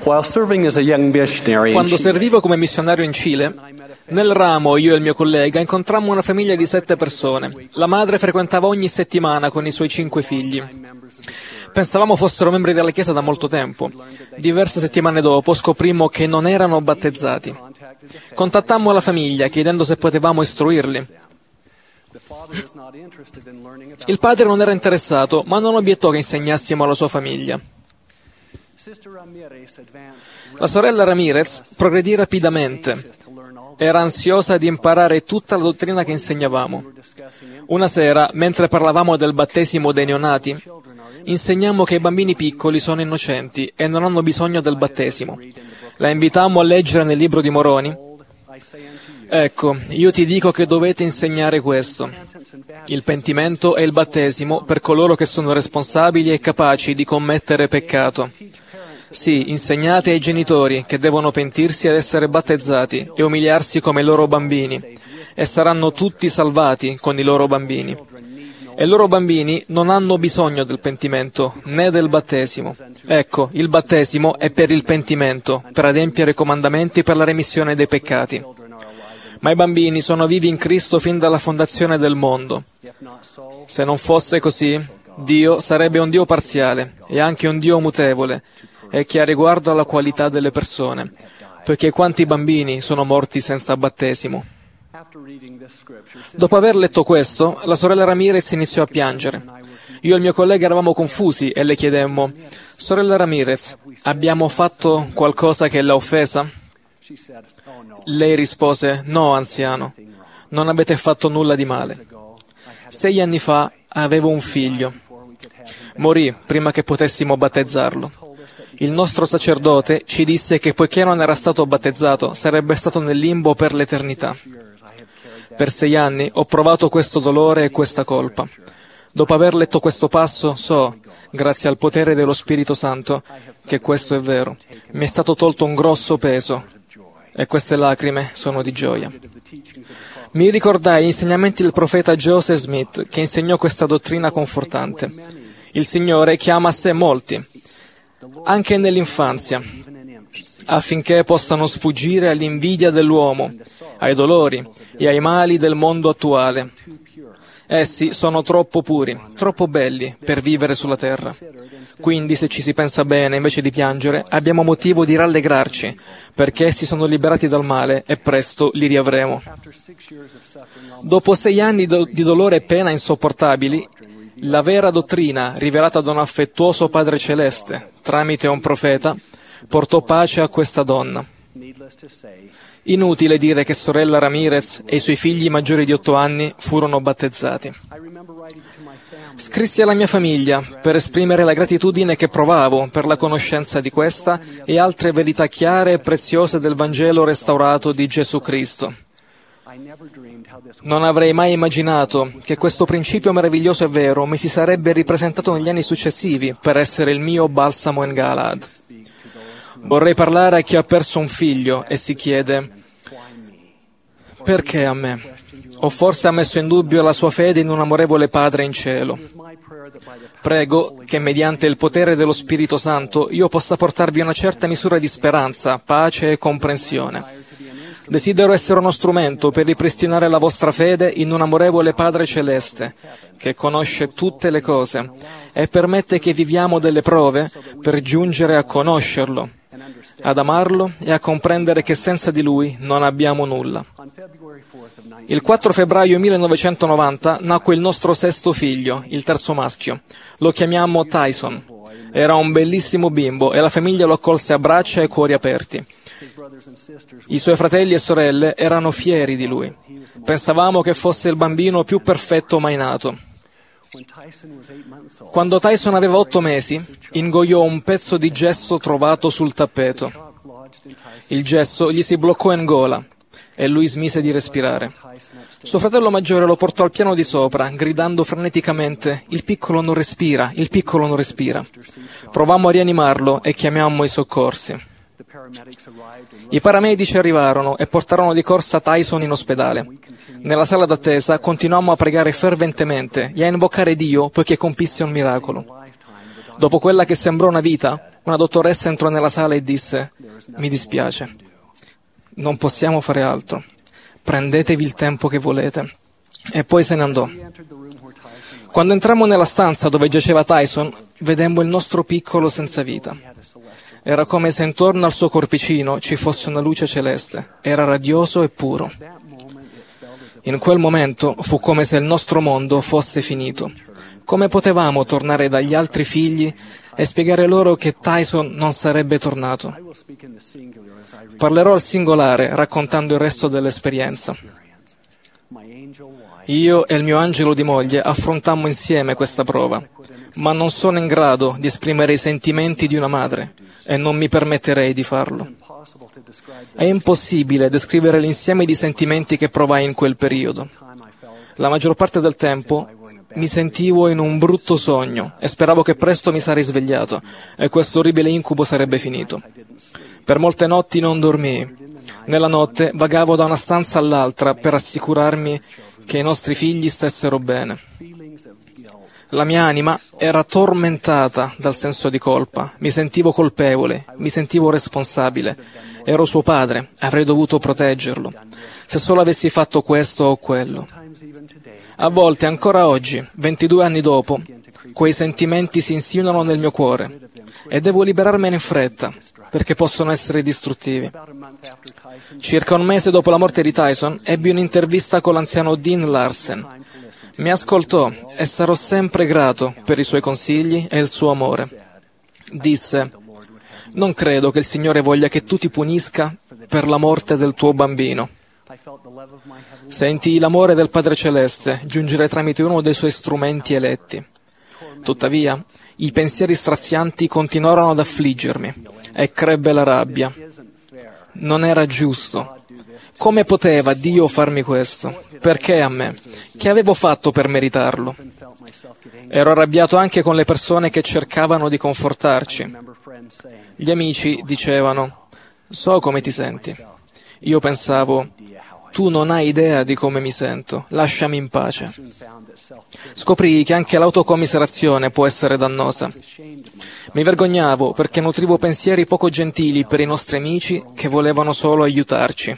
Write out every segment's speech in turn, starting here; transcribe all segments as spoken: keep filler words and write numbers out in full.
While serving as a young missionary in Quando Chile, servivo come missionario in Cile, nel ramo io e il mio collega incontrammo una famiglia di sette persone. La madre frequentava ogni settimana con i suoi cinque figli. Pensavamo fossero membri della Chiesa da molto tempo. Diverse settimane dopo scoprimmo che non erano battezzati. Contattammo la famiglia chiedendo se potevamo istruirli. Il padre non era interessato, ma non obiettò che insegnassimo alla sua famiglia. La sorella Ramirez progredì rapidamente. Era ansiosa di imparare tutta la dottrina che insegnavamo. Una sera, mentre parlavamo del battesimo dei neonati, insegnammo che i bambini piccoli sono innocenti e non hanno bisogno del battesimo. La invitammo a leggere nel libro di Moroni. Ecco, io ti dico che dovete insegnare questo. Il pentimento e il battesimo per coloro che sono responsabili e capaci di commettere peccato. Sì, insegnate ai genitori che devono pentirsi ed essere battezzati e umiliarsi come i loro bambini, e saranno tutti salvati con i loro bambini. E i loro bambini non hanno bisogno del pentimento, né del battesimo. Ecco, il battesimo è per il pentimento, per adempiere i comandamenti per la remissione dei peccati. Ma i bambini sono vivi in Cristo fin dalla fondazione del mondo. Se non fosse così, Dio sarebbe un Dio parziale e anche un Dio mutevole, e che ha riguardo alla qualità delle persone, poiché quanti bambini sono morti senza battesimo. Dopo aver letto questo, la sorella Ramirez iniziò a piangere. Io e il mio collega eravamo confusi e le chiedemmo: «Sorella Ramirez, abbiamo fatto qualcosa che l'ha offesa?» Lei rispose: «No, anziano, non avete fatto nulla di male. Sei anni fa avevo un figlio. Morì prima che potessimo battezzarlo. Il nostro sacerdote ci disse che poiché non era stato battezzato, sarebbe stato nel limbo per l'eternità. Per sei anni ho provato questo dolore e questa colpa. Dopo aver letto questo passo, so, grazie al potere dello Spirito Santo, che questo è vero. Mi è stato tolto un grosso peso, e queste lacrime sono di gioia». Mi ricordai gli insegnamenti del profeta Joseph Smith, che insegnò questa dottrina confortante. Il Signore chiama a sé molti, anche nell'infanzia, affinché possano sfuggire all'invidia dell'uomo, ai dolori e ai mali del mondo attuale. Essi sono troppo puri, troppo belli per vivere sulla terra. Quindi, se ci si pensa bene, invece di piangere, abbiamo motivo di rallegrarci, perché essi sono liberati dal male e presto li riavremo. Dopo sei anni do- di dolore e pena insopportabili, la vera dottrina, rivelata da un affettuoso Padre Celeste, tramite un profeta, portò pace a questa donna. Inutile dire che sorella Ramirez e i suoi figli maggiori di otto anni furono battezzati. Scrissi alla mia famiglia per esprimere la gratitudine che provavo per la conoscenza di questa e altre verità chiare e preziose del Vangelo restaurato di Gesù Cristo. Non avrei mai immaginato che questo principio meraviglioso e vero mi si sarebbe ripresentato negli anni successivi per essere il mio balsamo in Galad. Vorrei parlare a chi ha perso un figlio e si chiede: perché a me? O forse ha messo in dubbio la sua fede in un amorevole Padre in cielo. Prego che mediante il potere dello Spirito Santo io possa portarvi una certa misura di speranza, pace e comprensione. Desidero essere uno strumento per ripristinare la vostra fede in un amorevole Padre Celeste, che conosce tutte le cose e permette che viviamo delle prove per giungere a conoscerlo, ad amarlo e a comprendere che senza di Lui non abbiamo nulla. Il quattro febbraio millenovecentonovanta nacque il nostro sesto figlio, il terzo maschio. Lo chiamiammo Tyson. Era un bellissimo bimbo e la famiglia lo accolse a braccia e cuori aperti. I suoi fratelli e sorelle erano fieri di lui. Pensavamo che fosse il bambino più perfetto mai nato. Quando Tyson aveva otto mesi, ingoiò un pezzo di gesso trovato sul tappeto. Il gesso gli si bloccò in gola e lui smise di respirare. Suo fratello maggiore lo portò al piano di sopra, gridando freneticamente: «Il piccolo non respira, il piccolo non respira». Provammo a rianimarlo e chiamammo i soccorsi. I paramedici arrivarono e portarono di corsa Tyson in ospedale. Nella sala d'attesa continuammo a pregare ferventemente e a invocare Dio poiché compisse un miracolo. Dopo quella che sembrò una vita, Una dottoressa entrò nella sala e disse: «Mi dispiace, non possiamo fare altro. Prendetevi il tempo che volete». E poi se ne andò. Quando entrammo nella stanza dove giaceva Tyson, vedemmo il nostro piccolo senza vita. Era come se intorno al suo corpicino ci fosse una luce celeste. Era radioso e puro. In quel momento fu come se il nostro mondo fosse finito. Come potevamo tornare dagli altri figli e spiegare loro che Tyson non sarebbe tornato? Parlerò al singolare, raccontando il resto dell'esperienza. Io e il mio angelo di moglie affrontammo insieme questa prova, ma non sono in grado di esprimere i sentimenti di una madre e non mi permetterei di farlo. È impossibile descrivere l'insieme di sentimenti che provai in quel periodo. La maggior parte del tempo mi sentivo in un brutto sogno e speravo che presto mi sarei svegliato e questo orribile incubo sarebbe finito. Per molte notti non dormii. Nella notte vagavo da una stanza all'altra per assicurarmi che i nostri figli stessero bene. La mia anima era tormentata dal senso di colpa. Mi sentivo colpevole, mi sentivo responsabile. Ero suo padre, avrei dovuto proteggerlo. Se solo avessi fatto questo o quello. A volte, ancora oggi, ventidue anni dopo, quei sentimenti si insinuano nel mio cuore e devo liberarmene in fretta, perché possono essere distruttivi. Circa un mese dopo la morte di Tyson, ebbi un'intervista con l'anziano Dean Larsen. Mi ascoltò e sarò sempre grato per i suoi consigli e il suo amore. Disse: «Non credo che il Signore voglia che tu ti punisca per la morte del tuo bambino. Sentii l'amore del Padre Celeste giungere tramite uno dei suoi strumenti eletti. Tuttavia, i pensieri strazianti continuarono ad affliggermi e crebbe la rabbia. Non era giusto. Come poteva Dio farmi questo? Perché a me? Che avevo fatto per meritarlo? Ero arrabbiato anche con le persone che cercavano di confortarci. Gli amici dicevano: «So come ti senti». Io pensavo: «Tu non hai idea di come mi sento, lasciami in pace». Scoprii che anche l'autocommiserazione può essere dannosa. Mi vergognavo perché nutrivo pensieri poco gentili per i nostri amici che volevano solo aiutarci.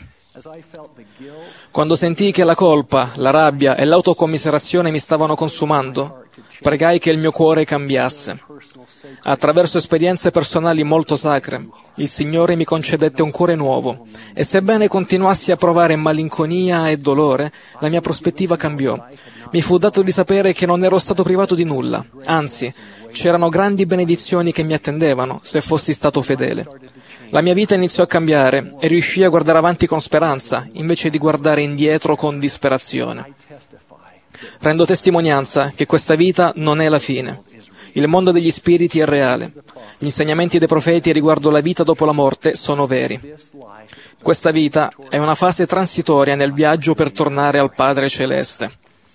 Quando sentii che la colpa, la rabbia e l'autocommiserazione mi stavano consumando, pregai che il mio cuore cambiasse. Attraverso esperienze personali molto sacre, il Signore mi concedette un cuore nuovo e sebbene continuassi a provare malinconia e dolore, la mia prospettiva cambiò. Mi fu dato di sapere che non ero stato privato di nulla, anzi, c'erano grandi benedizioni che mi attendevano se fossi stato fedele. La mia vita iniziò a cambiare e riuscii a guardare avanti con speranza, invece di guardare indietro con disperazione. Rendo testimonianza che questa vita non è la fine. Il mondo degli spiriti è reale. Gli insegnamenti dei profeti riguardo la vita dopo la morte sono veri. Questa vita è una fase transitoria nel viaggio per tornare al Padre Celeste.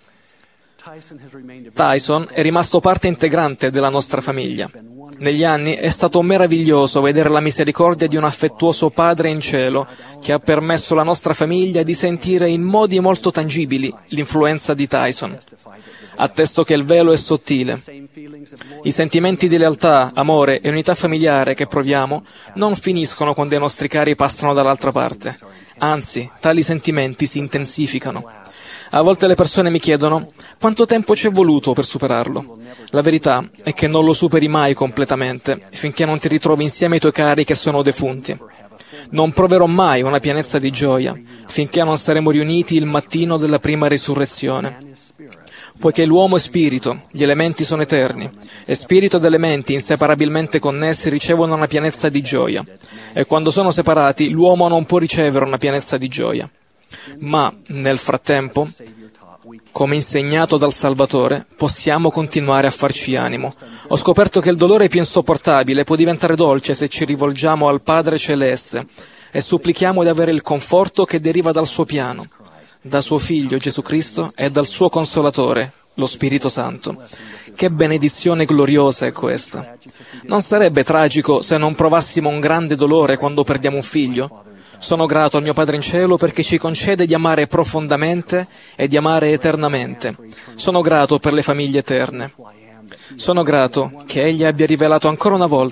Tyson è rimasto parte integrante della nostra famiglia. Negli anni è stato meraviglioso vedere la misericordia di un affettuoso Padre in cielo che ha permesso alla nostra famiglia di sentire in modi molto tangibili l'influenza di Tyson. Attesto che il velo è sottile. I sentimenti di lealtà, amore e unità familiare che proviamo non finiscono quando i nostri cari passano dall'altra parte. Anzi, tali sentimenti si intensificano. A volte le persone mi chiedono: quanto tempo ci è voluto per superarlo? La verità è che non lo superi mai completamente, finché non ti ritrovi insieme ai tuoi cari che sono defunti. Non proverò mai una pienezza di gioia, finché non saremo riuniti il mattino della prima risurrezione. Poiché l'uomo è spirito, gli elementi sono eterni, e spirito ed elementi inseparabilmente connessi ricevono una pienezza di gioia, e quando sono separati l'uomo non può ricevere una pienezza di gioia. Ma, nel frattempo, come insegnato dal Salvatore, possiamo continuare a farci animo. Ho scoperto che il dolore più insopportabile può diventare dolce se ci rivolgiamo al Padre Celeste e supplichiamo di avere il conforto che deriva dal suo piano, da suo Figlio Gesù Cristo e dal suo Consolatore, lo Spirito Santo. Che benedizione gloriosa è questa! Non sarebbe tragico se non provassimo un grande dolore quando perdiamo un figlio? Sono grato al mio Padre in cielo perché ci concede di amare profondamente e di amare eternamente. Sono grato per le famiglie eterne. Sono grato che Egli abbia rivelato ancora una volta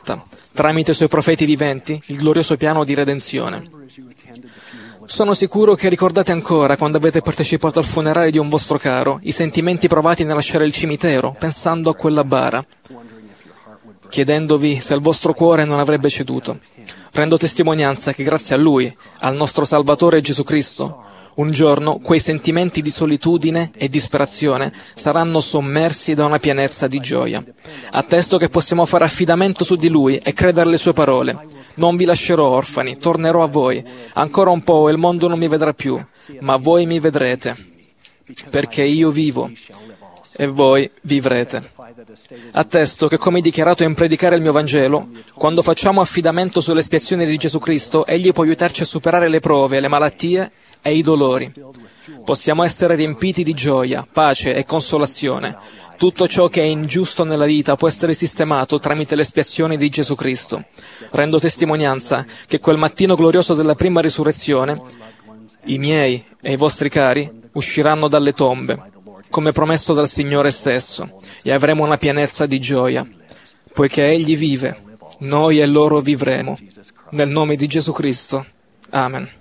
tramite i suoi profeti viventi, il glorioso piano di redenzione. Sono sicuro che ricordate ancora, quando avete partecipato al funerale di un vostro caro, i sentimenti provati nel lasciare il cimitero, pensando a quella bara, chiedendovi se il vostro cuore non avrebbe ceduto. Rendo testimonianza che grazie a Lui, al nostro Salvatore Gesù Cristo, un giorno quei sentimenti di solitudine e disperazione saranno sommersi da una pienezza di gioia. Attesto che possiamo fare affidamento su di Lui e credere alle Sue parole. Non vi lascerò orfani, tornerò a voi. Ancora un po' e il mondo non mi vedrà più, ma voi mi vedrete, perché io vivo e voi vivrete. Attesto che, come dichiarato in Predicare il mio Vangelo, quando facciamo affidamento sull'espiazione di Gesù Cristo, Egli può aiutarci a superare le prove, le malattie e i dolori. Possiamo essere riempiti di gioia, pace e consolazione. Tutto ciò che è ingiusto nella vita può essere sistemato tramite l'espiazione di Gesù Cristo. Rendo testimonianza che quel mattino glorioso della prima risurrezione, i miei e i vostri cari usciranno dalle tombe, come promesso dal Signore stesso, e avremo una pienezza di gioia. Poiché Egli vive, noi e loro vivremo. Nel nome di Gesù Cristo. Amen.